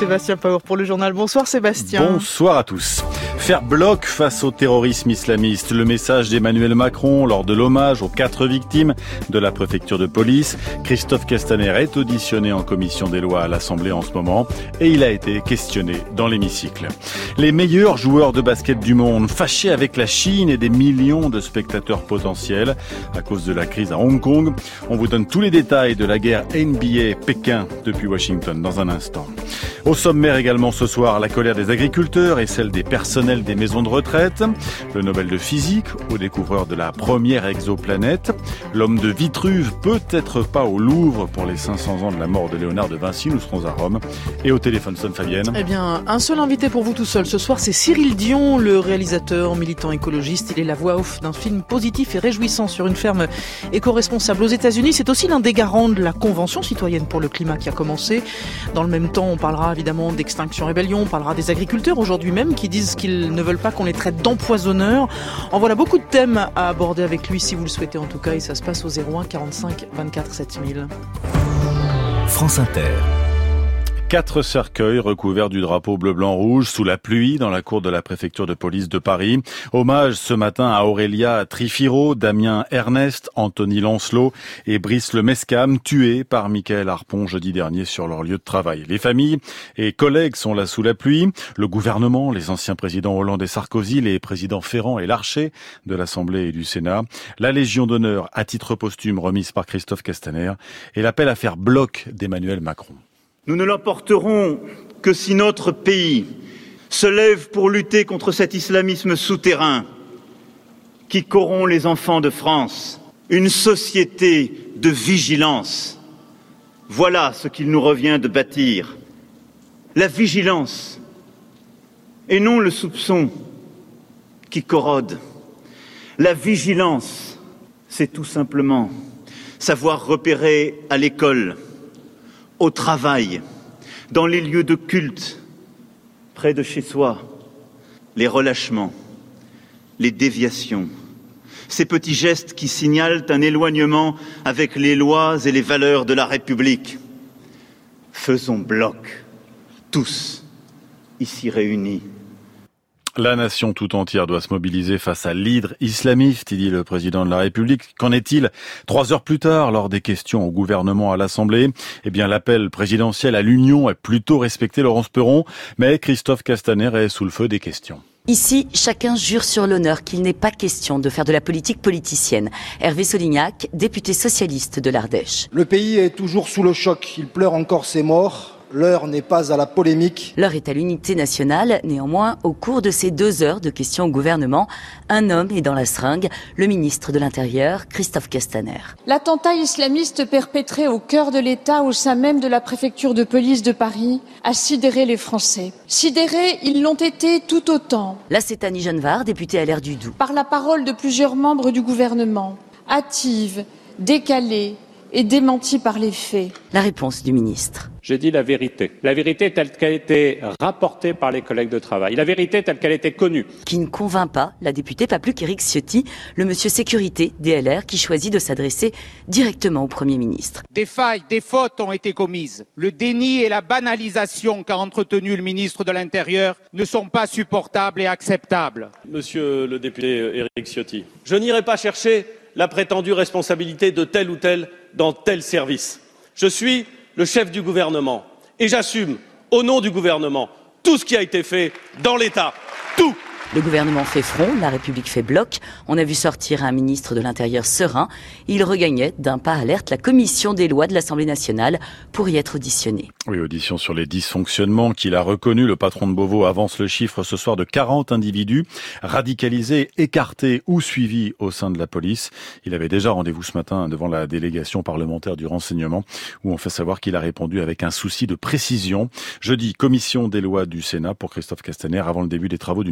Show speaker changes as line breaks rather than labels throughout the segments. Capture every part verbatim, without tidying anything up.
Sébastien Paour pour le journal. Bonsoir Sébastien.
Bonsoir à tous. Faire bloc face au terrorisme islamiste, le message d'Emmanuel Macron lors de l'hommage aux quatre victimes de la préfecture de police. Christophe Castaner est auditionné en commission des lois à l'Assemblée en ce moment et il a été questionné dans l'hémicycle. Les meilleurs joueurs de basket du monde, fâchés avec la Chine et des millions de spectateurs potentiels à cause de la crise à Hong Kong. On vous donne tous les détails de la guerre N B A Pékin depuis Washington dans un instant. Au sommaire également ce soir, la colère des agriculteurs et celle des personnels des maisons de retraite. Le Nobel de physique au découvreur de la première exoplanète. L'homme de Vitruve peut-être pas au Louvre pour les cinq cents ans de la mort de Léonard de Vinci. Nous serons à Rome. Et au téléphone sonne Fabienne.
Eh bien, un seul invité pour vous tout seul. Ce soir, c'est Cyril Dion, le réalisateur, militant écologiste. Il est la voix off d'un film positif et réjouissant sur une ferme éco-responsable aux États-Unis. C'est aussi l'un des garants de la Convention citoyenne pour le climat qui a commencé. Dans le même temps, on parlera évidemment d'Extinction Rébellion, on parlera des agriculteurs aujourd'hui même qui disent qu'ils ne veulent pas qu'on les traite d'empoisonneurs. En voilà beaucoup de thèmes à aborder avec lui si vous le souhaitez en tout cas et ça se passe au zéro un quarante-cinq vingt-quatre sept mille.
France Inter.
Quatre cercueils recouverts du drapeau bleu-blanc-rouge sous la pluie dans la cour de la préfecture de police de Paris. Hommage ce matin à Aurélia Trifiro, Damien Ernest, Anthony Lancelot et Brice Lemescam, tués par Michael Harpon jeudi dernier sur leur lieu de travail. Les familles et collègues sont là sous la pluie. Le gouvernement, les anciens présidents Hollande et Sarkozy, les présidents Ferrand et Larcher de l'Assemblée et du Sénat, la Légion d'honneur à titre posthume remise par Christophe Castaner et l'appel à faire bloc d'Emmanuel Macron.
Nous ne l'emporterons que si notre pays se lève pour lutter contre cet islamisme souterrain qui corrompt les enfants de France. Une société de vigilance. Voilà ce qu'il nous revient de bâtir. La vigilance et non le soupçon qui corrode. La vigilance, c'est tout simplement savoir repérer à l'école, au travail, dans les lieux de culte, près de chez soi, les relâchements, les déviations, ces petits gestes qui signalent un éloignement avec les lois et les valeurs de la République. Faisons bloc, tous, ici réunis.
La nation tout entière doit se mobiliser face à l'hydre islamiste, dit le président de la République. Qu'en est-il trois heures plus tard, lors des questions au gouvernement à l'Assemblée? Eh bien, l'appel présidentiel à l'union est plutôt respecté, Laurence Perron, mais Christophe Castaner est sous le feu des questions.
Ici, chacun jure sur l'honneur qu'il n'est pas question de faire de la politique politicienne. Hervé Solignac, député socialiste de l'Ardèche.
Le pays est toujours sous le choc. Il pleure encore ses morts. L'heure n'est pas à la polémique.
L'heure est à l'unité nationale. Néanmoins, au cours de ces deux heures de questions au gouvernement, un homme est dans la seringue, le ministre de l'Intérieur, Christophe Castaner.
L'attentat islamiste perpétré au cœur de l'État, au sein même de la préfecture de police de Paris, a sidéré les Français. Sidérés, ils l'ont été tout autant.
Là, c'est Annie Genevard, députée L R du Doubs.
Par la parole de plusieurs membres du gouvernement, hâtive, décalée et démentie par les faits.
La réponse du ministre.
J'ai dit la vérité. La vérité telle qu'elle a été rapportée par les collègues de travail. La vérité telle qu'elle était connue.
Qui ne convainc pas la députée, pas plus qu'Éric Ciotti, le monsieur sécurité D L R, qui choisit de s'adresser directement au Premier ministre.
Des failles, des fautes ont été commises. Le déni et la banalisation qu'a entretenu le ministre de l'Intérieur ne sont pas supportables et acceptables.
Monsieur le député Éric Ciotti, je n'irai pas chercher la prétendue responsabilité de tel ou tel dans tel service. Je suis le chef du gouvernement et j'assume, au nom du gouvernement, tout ce qui a été fait dans l'État. Tout.
Le gouvernement fait front, la République fait bloc. On a vu sortir un ministre de l'Intérieur serein. Il regagnait d'un pas alerte la commission des lois de l'Assemblée nationale pour y être auditionné.
Oui, audition sur les dysfonctionnements qu'il a reconnus. Le patron de Beauvau avance le chiffre ce soir de quarante individus radicalisés, écartés ou suivis au sein de la police. Il avait déjà rendez-vous ce matin devant la délégation parlementaire du renseignement où on fait savoir qu'il a répondu avec un souci de précision. Jeudi, commission des lois du Sénat pour Christophe Castaner avant le début des travaux d'une commission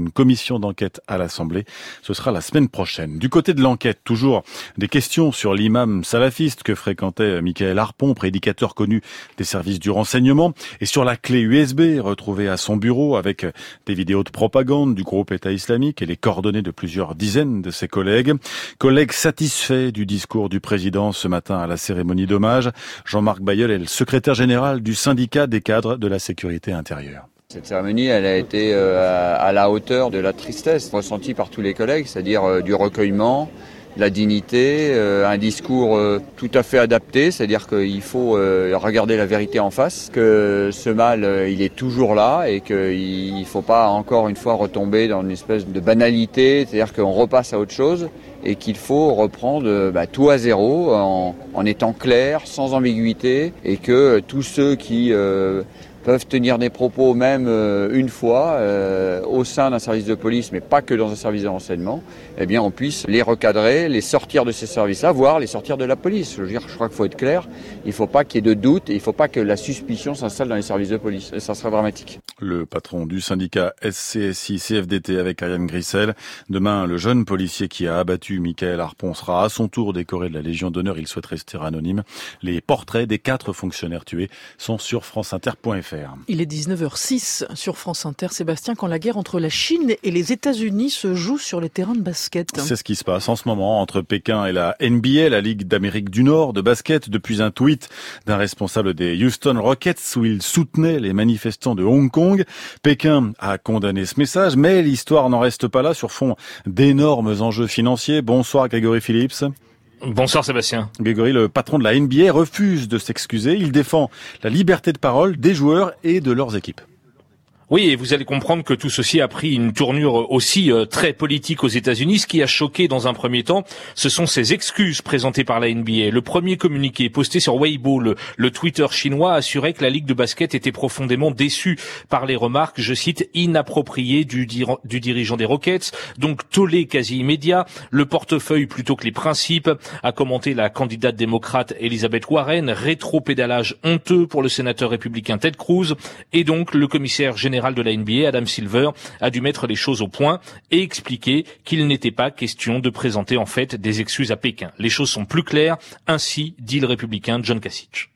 commission d'enquête à l'Assemblée. Ce sera la semaine prochaine. Du côté de l'enquête, toujours des questions sur l'imam salafiste que fréquentait Michael Harpon, prédicateur connu des services du renseignement, et sur la clé U S B retrouvée à son bureau avec des vidéos de propagande du groupe État islamique et les coordonnées de plusieurs dizaines de ses collègues. Collègues satisfaits du discours du président ce matin à la cérémonie d'hommage. Jean-Marc Bailleul est le secrétaire général du syndicat des cadres de la sécurité intérieure.
Cette cérémonie, elle a été euh, à la hauteur de la tristesse ressentie par tous les collègues, c'est-à-dire euh, du recueillement, de la dignité, euh, un discours euh, tout à fait adapté, c'est-à-dire qu'il faut euh, regarder la vérité en face, que ce mal, euh, il est toujours là et qu'il ne faut pas encore une fois retomber dans une espèce de banalité, c'est-à-dire qu'on repasse à autre chose et qu'il faut reprendre euh, bah, tout à zéro en, en étant clair, sans ambiguïté, et que euh, tous ceux qui euh, peuvent tenir des propos même euh, une fois euh, au sein d'un service de police, mais pas que dans un service de renseignement, eh bien on puisse les recadrer, les sortir de ces services-là, voire les sortir de la police. Je veux dire, je crois qu'il faut être clair, il ne faut pas qu'il y ait de doute, et il ne faut pas que la suspicion s'installe dans les services de police, et ça serait dramatique.
Le patron du syndicat S C S I C F D T avec Ariane Grissel. Demain, le jeune policier qui a abattu Michael Harpon sera à son tour décoré de la Légion d'honneur. Il souhaite rester anonyme. Les portraits des quatre fonctionnaires tués sont sur franceinter point f r.
Il est dix-neuf heures six sur France Inter. Sébastien, quand la guerre entre la Chine et les États-Unis se joue sur les terrains de basket.
C'est ce qui se passe en ce moment entre Pékin et la N B A, la Ligue d'Amérique du Nord de basket, depuis un tweet d'un responsable des Houston Rockets où il soutenait les manifestants de Hong Kong. Pékin a condamné ce message, mais l'histoire n'en reste pas là sur fond d'énormes enjeux financiers. Bonsoir Grégory Phillips.
Bonsoir Sébastien.
Grégory, le patron de la N B A, refuse de s'excuser. Il défend la liberté de parole des joueurs et de leurs équipes.
Oui, et vous allez comprendre que tout ceci a pris une tournure aussi euh, très politique aux États-Unis. Ce qui a choqué dans un premier temps, ce sont ces excuses présentées par la N B A. Le premier communiqué posté sur Weibo, le, le Twitter chinois, assurait que la Ligue de basket était profondément déçue par les remarques, je cite, inappropriées du, dir- du dirigeant des Rockets, donc tollé quasi immédiat, le portefeuille plutôt que les principes, a commenté la candidate démocrate Elizabeth Warren, rétro-pédalage honteux pour le sénateur républicain Ted Cruz, et donc le commissaire général de la N B A, Adam Silver, a dû mettre les choses au point et expliquer qu'il n'était pas question de présenter en fait des excuses à Pékin. Les choses sont plus claires, ainsi dit le républicain John Kasich.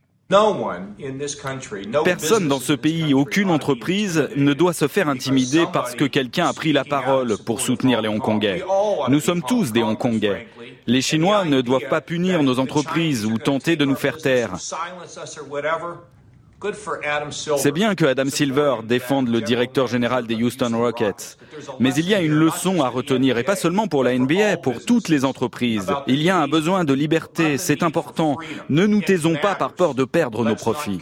Personne dans ce pays, aucune entreprise ne doit se faire intimider parce que quelqu'un a pris la parole pour soutenir les Hongkongais. Nous sommes tous des Hongkongais. Les Chinois ne doivent pas punir nos entreprises ou tenter de nous faire taire. C'est bien que Adam Silver défende le directeur général des Houston Rockets. Mais il y a une leçon à retenir, et pas seulement pour la N B A, pour toutes les entreprises. Il y a un besoin de liberté, c'est important. Ne nous taisons pas par peur de perdre nos profits.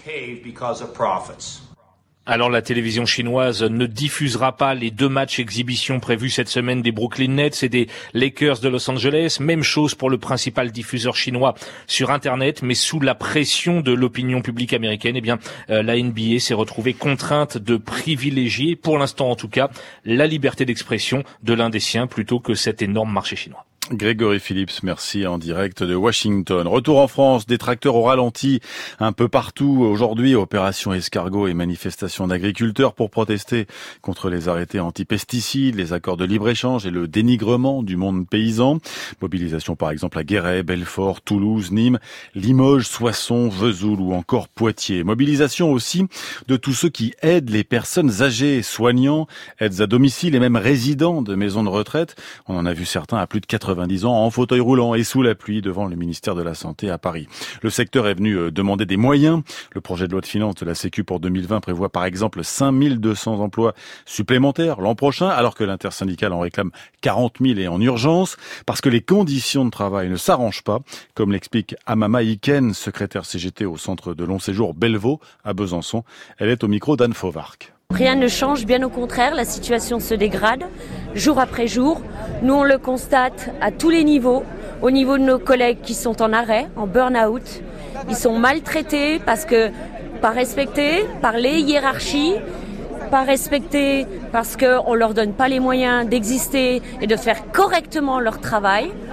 Alors la télévision chinoise ne diffusera pas les deux matchs exhibition prévus cette semaine des Brooklyn Nets et des Lakers de Los Angeles. Même chose pour le principal diffuseur chinois sur Internet, mais sous la pression de l'opinion publique américaine, eh bien euh, la N B A s'est retrouvée contrainte de privilégier, pour l'instant en tout cas, la liberté d'expression de l'un des siens plutôt que cet énorme marché chinois.
Grégory Phillips, merci, en direct de Washington. Retour en France, des tracteurs au ralenti un peu partout aujourd'hui, opération escargot et manifestations d'agriculteurs pour protester contre les arrêtés anti-pesticides, les accords de libre-échange et le dénigrement du monde paysan. Mobilisation par exemple à Guéret, Belfort, Toulouse, Nîmes, Limoges, Soissons, Vesoul ou encore Poitiers. Mobilisation aussi de tous ceux qui aident les personnes âgées, soignants, aides à domicile et même résidents de maisons de retraite. On en a vu certains à plus de quatre-vingts ans en fauteuil roulant et sous la pluie devant le ministère de la Santé à Paris. Le secteur est venu demander des moyens. Le projet de loi de finances de la Sécu pour deux mille vingt prévoit par exemple cinq mille deux cents emplois supplémentaires l'an prochain, alors que l'intersyndicale en réclame quarante mille et en urgence, parce que les conditions de travail ne s'arrangent pas, comme l'explique Amama Iken, secrétaire C G T au centre de long séjour Bellevaux à Besançon. Elle est au micro d'Anne Fauvarc.
Rien ne change, bien au contraire, la situation se dégrade jour après jour. Nous, on le constate à tous les niveaux, au niveau de nos collègues qui sont en arrêt, en burn-out. Ils sont maltraités parce que pas respectés par les hiérarchies, pas respectés parce qu'on ne leur donne pas les moyens d'exister et de faire correctement leur travail.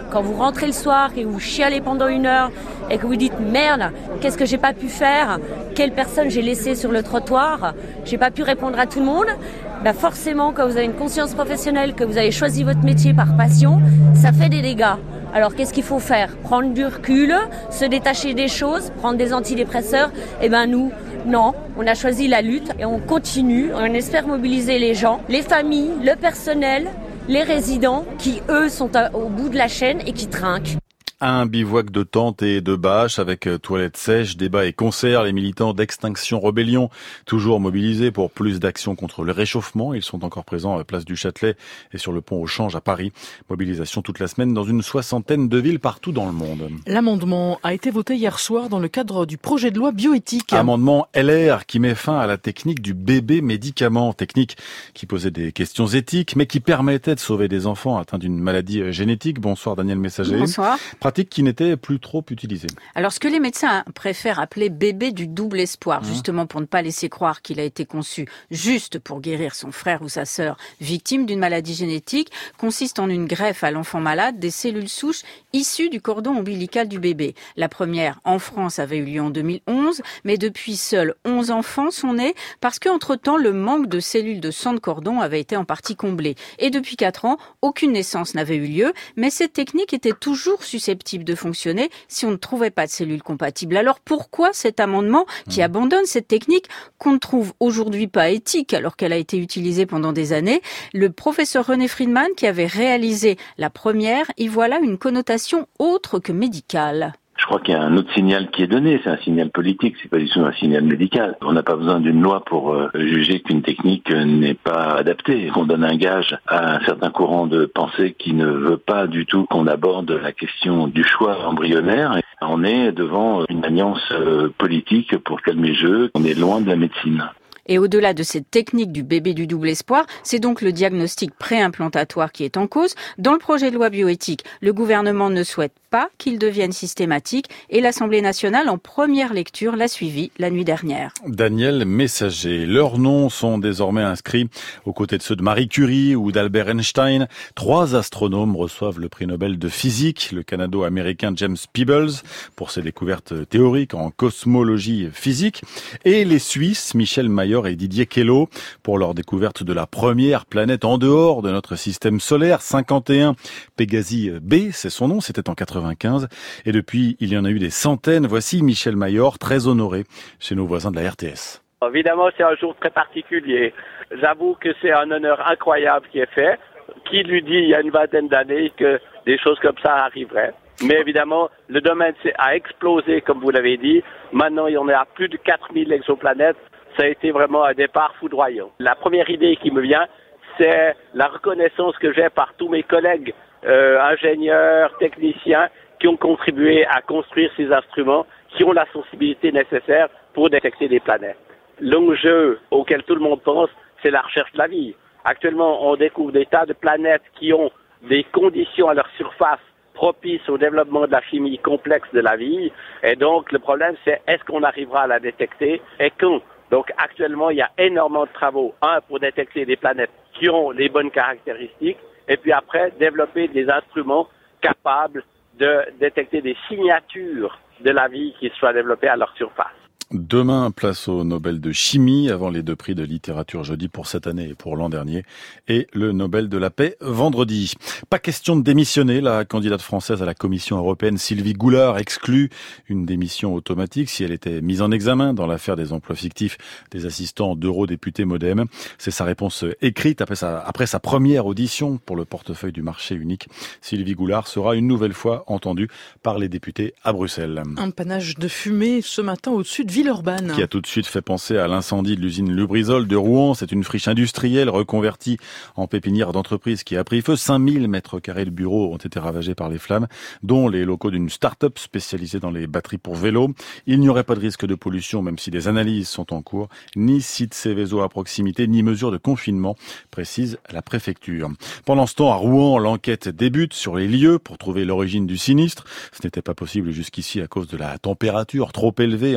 quand vous rentrez le soir et vous chialez pendant une heure et que vous dites merde, qu'est-ce que j'ai pas pu faire, quelle personne j'ai laissé sur le trottoir, j'ai pas pu répondre à tout le monde, bah forcément quand vous avez une conscience professionnelle, que vous avez choisi votre métier par passion, ça fait des dégâts. Alors qu'est-ce qu'il faut faire? Prendre du recul, se détacher des choses, prendre des antidépresseurs? Eh ben nous, non, on a choisi la lutte et on continue, on espère mobiliser les gens, les familles, le personnel, les résidents qui, eux, sont au bout de la chaîne et qui trinquent.
Un bivouac de tentes et de bâches avec toilettes sèches, débats et concerts. Les militants d'Extinction Rebellion, toujours mobilisés pour plus d'actions contre le réchauffement. Ils sont encore présents à Place du Châtelet et sur le pont au Change à Paris. Mobilisation toute la semaine dans une soixantaine de villes partout dans le monde.
L'amendement a été voté hier soir dans le cadre du projet de loi bioéthique.
Amendement L R qui met fin à la technique du bébé médicament. Technique qui posait des questions éthiques mais qui permettait de sauver des enfants atteints d'une maladie génétique. Bonsoir Daniel Messager.
Bonsoir.
Pratique qui n'était plus trop utilisée.
Alors ce que les médecins préfèrent appeler bébé du double espoir, mmh. justement pour ne pas laisser croire qu'il a été conçu juste pour guérir son frère ou sa sœur victime d'une maladie génétique, consiste en une greffe à l'enfant malade des cellules souches issues du cordon ombilical du bébé. La première en France avait eu lieu en deux mille onze, mais depuis seuls onze enfants sont nés parce qu'entre-temps le manque de cellules de sang de cordon avait été en partie comblé. Et depuis quatre ans, aucune naissance n'avait eu lieu, mais cette technique était toujours susceptible de fonctionner si on ne trouvait pas de cellules compatibles. Alors pourquoi cet amendement qui abandonne cette technique qu'on ne trouve aujourd'hui pas éthique alors qu'elle a été utilisée pendant des années? Le professeur René Friedman, qui avait réalisé la première, y voit là une connotation autre que médicale.
Je crois qu'il y a un autre signal qui est donné, c'est un signal politique, c'est pas du tout un signal médical. On n'a pas besoin d'une loi pour euh, juger qu'une technique euh, n'est pas adaptée. On donne un gage à un certain courant de pensée qui ne veut pas du tout qu'on aborde la question du choix embryonnaire. Et on est devant une alliance euh, politique pour calmer le jeu. On est loin de la médecine.
Et au-delà de cette technique du bébé du double espoir, c'est donc le diagnostic préimplantatoire qui est en cause. Dans le projet de loi bioéthique, le gouvernement ne souhaite pas qu'il devienne systématique et l'Assemblée nationale, en première lecture, l'a suivi la nuit dernière.
Daniel Messager. Leurs noms sont désormais inscrits aux côtés de ceux de Marie Curie ou d'Albert Einstein. Trois astronomes reçoivent le prix Nobel de physique, le canado-américain James Peebles pour ses découvertes théoriques en cosmologie physique et les Suisses Michel Mayor et Didier Queloz pour leur découverte de la première planète en dehors de notre système solaire, cinquante et un Pégasi B, c'est son nom, c'était en quatre-vingt-quinze. Et depuis, il y en a eu des centaines. Voici Michel Mayor, très honoré chez nos voisins de la R T S.
Évidemment, c'est un jour très particulier. J'avoue que c'est un honneur incroyable qui est fait. Qui lui dit il y a une vingtaine d'années que des choses comme ça arriveraient? Mais évidemment, le domaine a explosé, comme vous l'avez dit. Maintenant, il y en a plus de quatre mille exoplanètes. Ça a été vraiment un départ foudroyant. La première idée qui me vient, c'est la reconnaissance que j'ai par tous mes collègues, euh, ingénieurs, techniciens, qui ont contribué à construire ces instruments, qui ont la sensibilité nécessaire pour détecter des planètes. L'enjeu auquel tout le monde pense, c'est la recherche de la vie. Actuellement, on découvre des tas de planètes qui ont des conditions à leur surface propices au développement de la chimie complexe de la vie. Et donc, le problème, c'est est-ce qu'on arrivera à la détecter et quand? Donc actuellement, il y a énormément de travaux. Un, pour détecter des planètes qui ont les bonnes caractéristiques, et puis après, développer des instruments capables de détecter des signatures de la vie qui soient développées à leur surface.
Demain, place au Nobel de chimie, avant les deux prix de littérature jeudi pour cette année et pour l'an dernier, et le Nobel de la paix vendredi. Pas question de démissionner, la candidate française à la Commission européenne Sylvie Goulard exclut une démission automatique si elle était mise en examen dans l'affaire des emplois fictifs des assistants d'eurodéputés Modem. C'est sa réponse écrite après sa, après sa première audition pour le portefeuille du marché unique. Sylvie Goulard sera une nouvelle fois entendue par les députés à Bruxelles.
Un panache de fumée ce matin au-dessus de Villeurbanne.
Qui a tout de suite fait penser à l'incendie de l'usine Lubrizol de Rouen. C'est une friche industrielle reconvertie en pépinière d'entreprise qui a pris feu. cinq mille mètres carrés de bureaux ont été ravagés par les flammes, dont les locaux d'une start-up spécialisée dans les batteries pour vélo. Il n'y aurait pas de risque de pollution, même si des analyses sont en cours. Ni site Céveso à proximité, ni mesure de confinement, précise la préfecture. Pendant ce temps, à Rouen, l'enquête débute sur les lieux pour trouver l'origine du sinistre. Ce n'était pas possible jusqu'ici à cause de la température trop élevée en plusieurs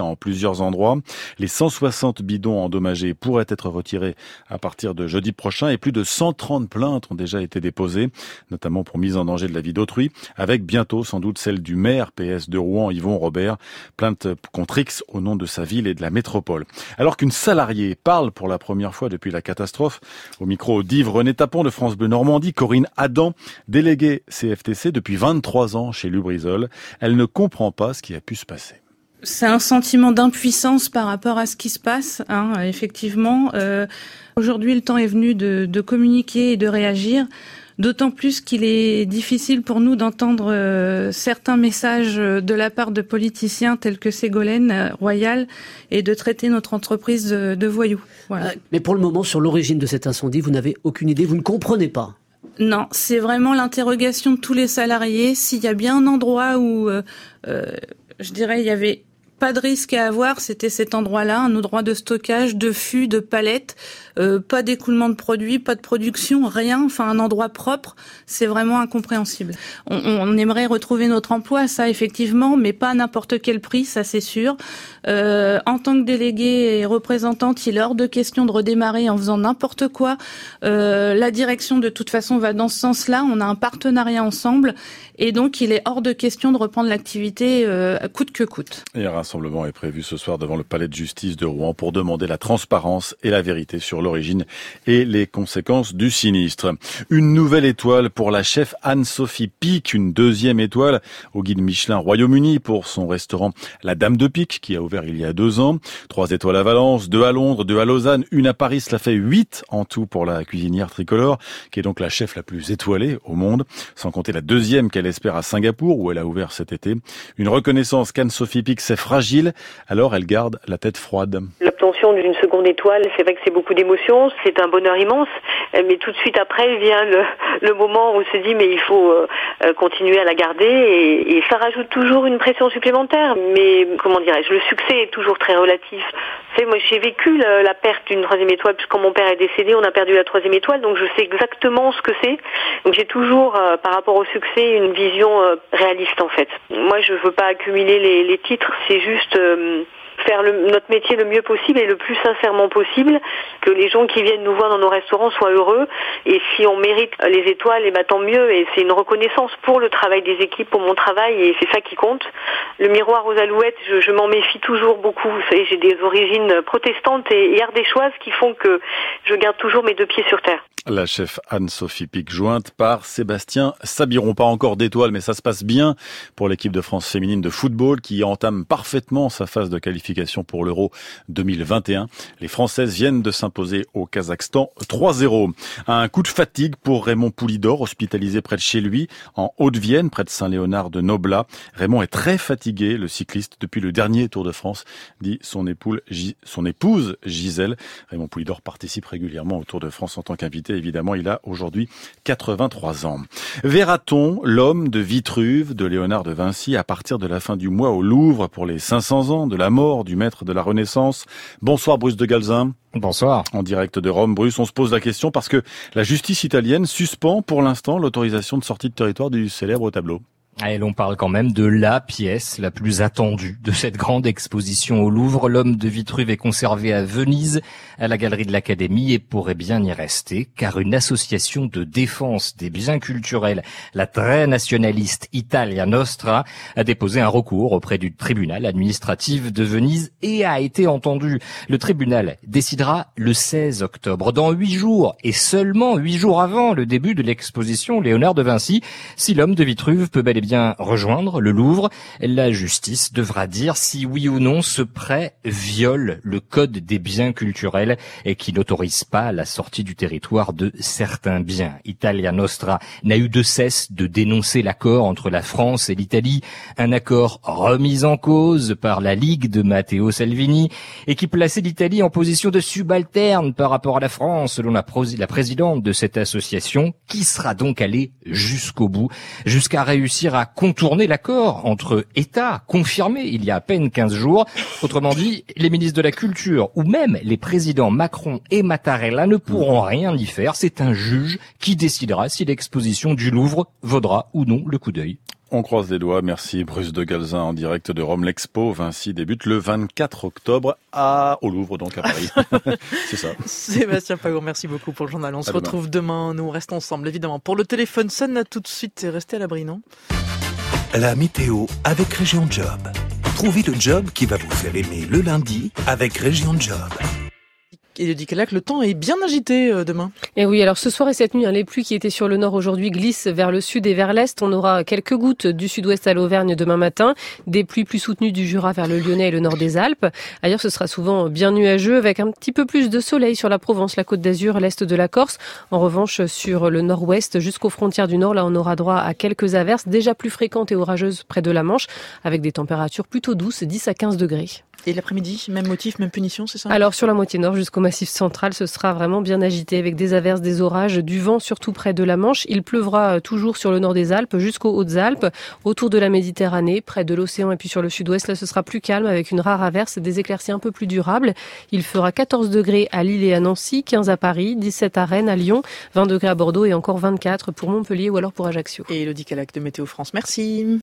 plusieurs endroits. Les cent soixante bidons endommagés pourraient être retirés à partir de jeudi prochain et plus de cent trente plaintes ont déjà été déposées, notamment pour mise en danger de la vie d'autrui, avec bientôt sans doute celle du maire P S de Rouen, Yvon Robert, plainte contre X au nom de sa ville et de la métropole. Alors qu'une salariée parle pour la première fois depuis la catastrophe, au micro d'Yves René Tapon de France Bleu Normandie, Corinne Adam, déléguée C F T C depuis vingt-trois ans chez Lubrizol, elle ne comprend pas ce qui a pu se passer.
C'est un sentiment d'impuissance par rapport à ce qui se passe, hein, effectivement. Euh, aujourd'hui, le temps est venu de, de communiquer et de réagir. D'autant plus qu'il est difficile pour nous d'entendre euh, certains messages de la part de politiciens tels que Ségolène euh, Royal et de traiter notre entreprise de, de voyous. Voilà.
Euh, mais pour le moment, sur l'origine de cet incendie, vous n'avez aucune idée, vous ne comprenez pas.
Non, c'est vraiment l'interrogation de tous les salariés. S'il y a bien un endroit où, euh, euh, je dirais, il y avait pas de risque à avoir, c'était cet endroit-là, un endroit de stockage, de fûts, de palettes, euh, pas d'écoulement de produits, pas de production, rien, enfin un endroit propre, c'est vraiment incompréhensible. On, on aimerait retrouver notre emploi, ça effectivement, mais pas à n'importe quel prix, ça c'est sûr. Euh, en tant que déléguée et représentante, il est hors de question de redémarrer en faisant n'importe quoi. Euh, la direction de toute façon va dans ce sens-là, on a un partenariat ensemble, et donc il est hors de question de reprendre l'activité euh, coûte que coûte.
Et un rassemblement est prévu ce soir devant le palais de justice de Rouen pour demander la transparence et la vérité sur l'origine et les conséquences du sinistre. Une nouvelle étoile pour la chef Anne-Sophie Pic, une deuxième étoile au guide Michelin Royaume-Uni pour son restaurant La Dame de Pic qui a ouvert il y a deux ans. Trois étoiles à Valence, deux à Londres, deux à Lausanne, une à Paris. Cela fait huit en tout pour la cuisinière tricolore qui est donc la chef la plus étoilée au monde, sans compter la deuxième qu'elle espère à Singapour où elle a ouvert cet été. Une reconnaissance qu'Anne-Sophie Pic c'est fragile, alors elle garde la tête froide.
L'obtention d'une seconde étoile, c'est vrai que c'est beaucoup d'émotions, c'est un bonheur immense, mais tout de suite après vient le, le moment où on se dit mais il faut euh, continuer à la garder et, et ça rajoute toujours une pression supplémentaire. Mais comment dirais-je, le succès est toujours très relatif. Vous savez, moi j'ai vécu la, la perte d'une troisième étoile, puisque quand mon père est décédé, on a perdu la troisième étoile, donc je sais exactement ce que c'est. Donc j'ai toujours, euh, par rapport au succès, une vision euh, réaliste en fait. Moi je veux pas accumuler les, les titres, c'est juste euh, faire le, notre métier le mieux possible et le plus sincèrement possible, que les gens qui viennent nous voir dans nos restaurants soient heureux. Et si on mérite les étoiles, et bah tant mieux. Et c'est une reconnaissance pour le travail des équipes, pour mon travail, et c'est ça qui compte. Le miroir aux alouettes, je, je m'en méfie toujours beaucoup. Vous savez, j'ai des origines protestantes et, et ardéchoises qui font que je garde toujours mes deux pieds sur terre.
La chef Anne-Sophie Pic, jointe par Sébastien Sabiron. Pas encore d'étoiles, mais ça se passe bien pour l'équipe de France féminine de football qui entame parfaitement sa phase de qualification pour l'Euro deux mille vingt et un. Les Françaises viennent de s'imposer au Kazakhstan trois zéro. Un coup de fatigue pour Raymond Poulidor, hospitalisé près de chez lui, en Haute-Vienne, près de Saint-Léonard de Noblat. Raymond est très fatigué, le cycliste, depuis le dernier Tour de France, dit son épouse, son épouse Gisèle. Raymond Poulidor participe régulièrement au Tour de France en tant qu'invité. Évidemment, il a aujourd'hui quatre-vingt-trois ans. Verra-t-on l'homme de Vitruve de Léonard de Vinci à partir de la fin du mois au Louvre pour les cinq cents ans de la mort du maître de la Renaissance? Bonsoir Bruce de Galzin.
Bonsoir.
En direct de Rome, Bruce, on se pose la question parce que la justice italienne suspend pour l'instant l'autorisation de sortie de territoire du célèbre tableau.
Et l'on parle quand même de la pièce la plus attendue de cette grande exposition au Louvre. L'homme de Vitruve est conservé à Venise, à la galerie de l'Académie, et pourrait bien y rester, car une association de défense des biens culturels, la très nationaliste Italia Nostra, a déposé un recours auprès du tribunal administratif de Venise et a été entendu. Le tribunal décidera le seize octobre, dans huit jours, et seulement huit jours avant le début de l'exposition Léonard de Vinci, si l'homme de Vitruve peut bel et bien rejoindre le Louvre. La justice devra dire si oui ou non ce prêt viole le code des biens culturels et qui n'autorise pas la sortie du territoire de certains biens. Italia Nostra n'a eu de cesse de dénoncer l'accord entre la France et l'Italie, un accord remis en cause par la Ligue de Matteo Salvini et qui plaçait l'Italie en position de subalterne par rapport à la France, selon la, la présidente de cette association, qui sera donc allée jusqu'au bout, jusqu'à réussir à contourner l'accord entre États, confirmé il y a à peine quinze jours. Autrement dit, les ministres de la Culture ou même les présidents Macron et Mattarella ne pourront rien y faire. C'est un juge qui décidera si l'exposition du Louvre vaudra ou non le coup d'œil.
On croise les doigts. Merci Bruce de Galzin en direct de Rome. L'Expo Vinci débute le vingt-quatre octobre à, au Louvre, donc à Paris. C'est ça.
Sébastien Pagon, merci beaucoup pour le journal. On à se demain. retrouve demain. Nous restons ensemble, évidemment. Pour le téléphone sonne à tout de suite. Restez à l'abri, non?
La météo avec Région Job. Trouvez le job qui va vous faire aimer le lundi avec Région Job.
Élodie Calac, le temps est bien agité euh, demain.
Et oui, alors ce soir et cette nuit, hein, les pluies qui étaient sur le nord aujourd'hui glissent vers le sud et vers l'est. On aura quelques gouttes du sud-ouest à l'Auvergne demain matin, des pluies plus soutenues du Jura vers le Lyonnais et le nord des Alpes. Ailleurs, ce sera souvent bien nuageux avec un petit peu plus de soleil sur la Provence, la Côte d'Azur, l'est de la Corse. En revanche, sur le nord-ouest jusqu'aux frontières du nord, là, on aura droit à quelques averses déjà plus fréquentes et orageuses près de la Manche, avec des températures plutôt douces, dix à quinze degrés.
Et l'après-midi, même motif, même punition, c'est ça?
Alors sur la moitié nord jusqu'au massif central, ce sera vraiment bien agité avec des averses, des orages, du vent surtout près de la Manche. Il pleuvra toujours sur le nord des Alpes jusqu'aux Hautes-Alpes, autour de la Méditerranée, près de l'océan et puis sur le sud-ouest. Là, ce sera plus calme avec une rare averse, des éclaircies un peu plus durables. Il fera quatorze degrés à Lille et à Nancy, quinze à Paris, dix-sept à Rennes, à Lyon, vingt degrés à Bordeaux et encore vingt-quatre pour Montpellier ou alors pour Ajaccio.
Et Élodie Calac de Météo France, merci.